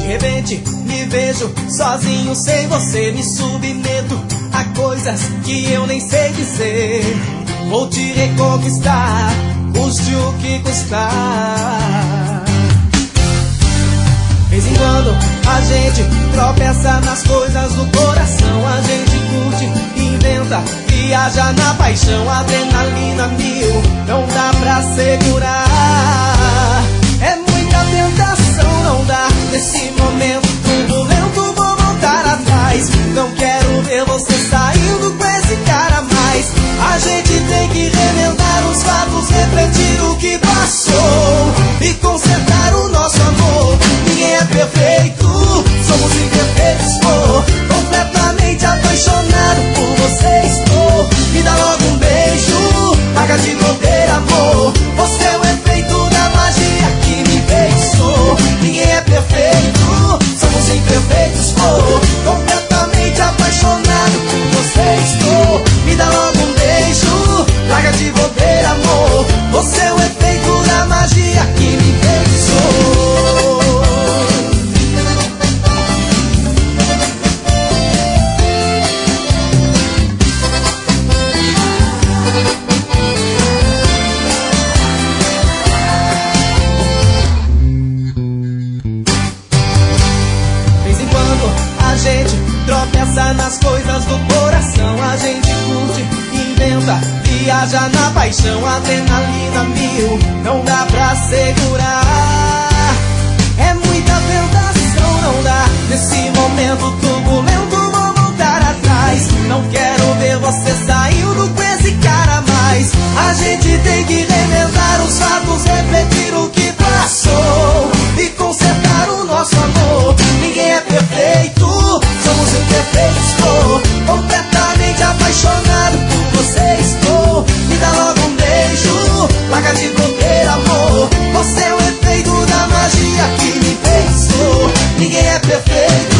De repente me vejo sozinho sem você, me submeto a coisas que eu nem sei dizer. Vou te reconquistar, custe o que custar. De vez em quando a gente tropeça nas coisas do coração. A gente curte, inventa, viaja na paixão. Adrenalina mil, não dá pra segurar. É muita tentação, não dá. Nesse momento turbulento vou voltar atrás. Não quero ver você saindo com esse cara mais. A gente tem que remendar os fatos, refletir o que passou e consertar o nosso amor. Ninguém é perfeito, somos imperfeitos. Completamente apaixonado por você estou. Me dá logo um beijo, larga de bobeira, amor. Você é o efeito da magia que me enfeitiçou. Ninguém é perfeito, somos imperfeitos. Completamente apaixonado por você estou. Me dá logo um beijo, larga de bobeira, amor. Você é o efeito da magia que me enfeitiçou. A gente tropeça nas coisas do coração. A gente curte, inventa, viaja na paixão. Adrenalina mil, não dá pra segurar. É muita tentação, não dá. Nesse momento turbulento vou voltar atrás. Não quero ver você saindo com esse cara mais. A gente tem que remendar os fatos, refletir o que passou e consertar o nosso amor. Ninguém é perfeito, somos imperfeitos. Completamente apaixonado por você estou. Me dá logo um beijo, larga de bobeira, amor. Você é o efeito da magia que me enfeitiçou. Ninguém é perfeito,